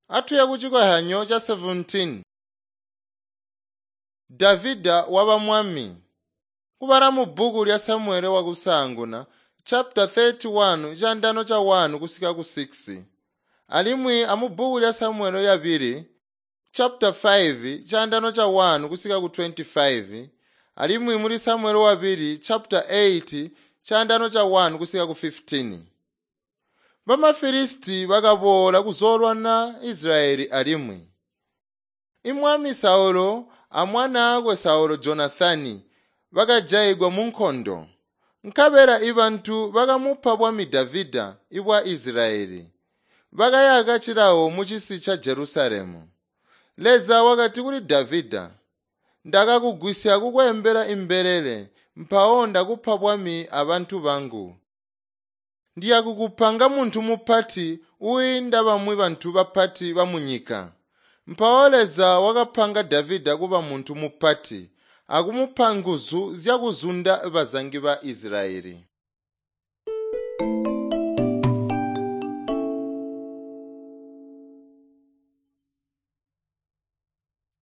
Atuya kuchikoyanyo cha 17. Davida waba mwami. Kubara mu buku lya Samuele wakusanguna chapter 31 chandano cha 1 kusika ku 6. Alimwi amu buku lya Samuele yabiri chapter 5 chandano cha 1 kusika ku 25. Alimwi muri Samuele wabiri chapter 8 chandano cha 1 kusika ku 15. Bamafilisti bakabola kuzolwa na Israeli alimwi. Imwami Saulo amwana akwe Saulo Jonathani bakajayigwa mu nkhondo. Nkabera ibantu bakamupha bwami Davida ibwa Israeli. Bakayaka chirawo mu chisi cha Jerusalemu. Leza wakati kuli Davida, ndakakugwisa kukwembera imberere mpaonda kupha bwami abantu bangu. Ndiyakukupanga munthu mupati uyinda bamwe bantu bapati bamunyika. Mpaoleza wakapanga Davida kuba munthu mupati akumupha nguzu zyakuzunda bazangi ba Israeli.